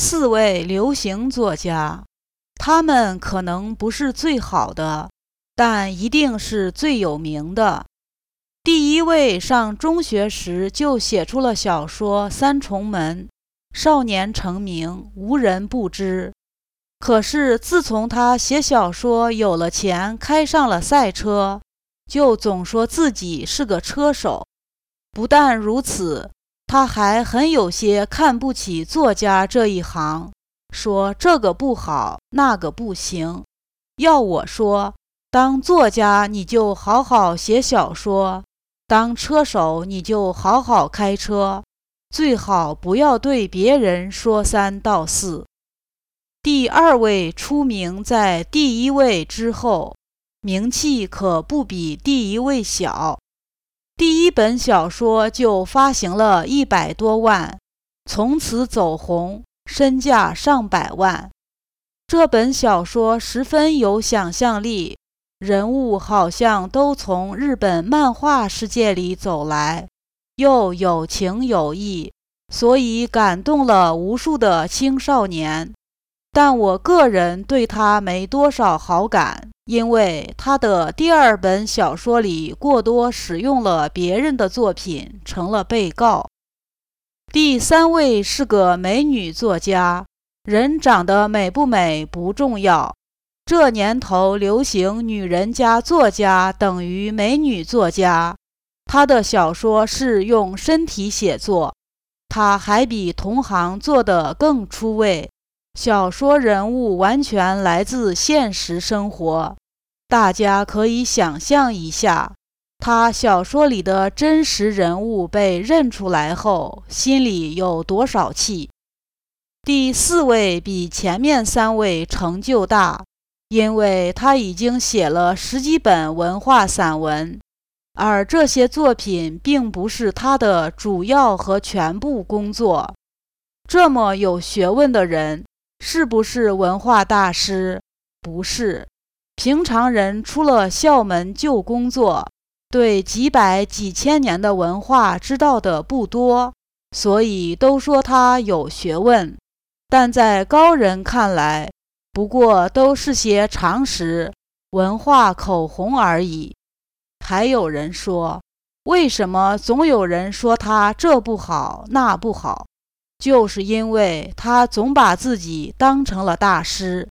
4位流行作家，他们可能不是最好的，但一定是最有名的。第1位上中学时就写出了小说《三重门》，少年成名，无人不知。可是自从他写小说有了钱，开上了赛车，就总说自己是个车手。不但如此，他还很有些看不起作家这一行，说这个不好，那个不行。要我说，当作家你就好好写小说，当车手你就好好开车，最好不要对别人说3道4。第2位出名在第1位之后，名气可不比第1位小。第1本小说就发行了100多万，从此走红，身价上百万。这本小说十分有想象力，人物好像都从日本漫画世界里走来，又有情有义，所以感动了无数的青少年。但我个人对他没多少好感，因为他的第2本小说里过多使用了别人的作品，成了被告。第3位是个美女作家，人长得美不美不重要，这年头流行女人加作家等于美女作家。她的小说是用身体写作，她还比同行做得更出位。小说人物完全来自现实生活，大家可以想象一下，他小说里的真实人物被认出来后，心里有多少气。第4位比前面3位成就大，因为他已经写了10几本文化散文，而这些作品并不是他的主要和全部工作。这么有学问的人，是不是文化大师？不是。平常人出了校门就工作，对几百几千年的文化知道的不多，所以都说他有学问。但在高人看来，不过都是些常识，文化口红而已。还有人说，为什么总有人说他这不好那不好？就是因为他总把自己当成了大师。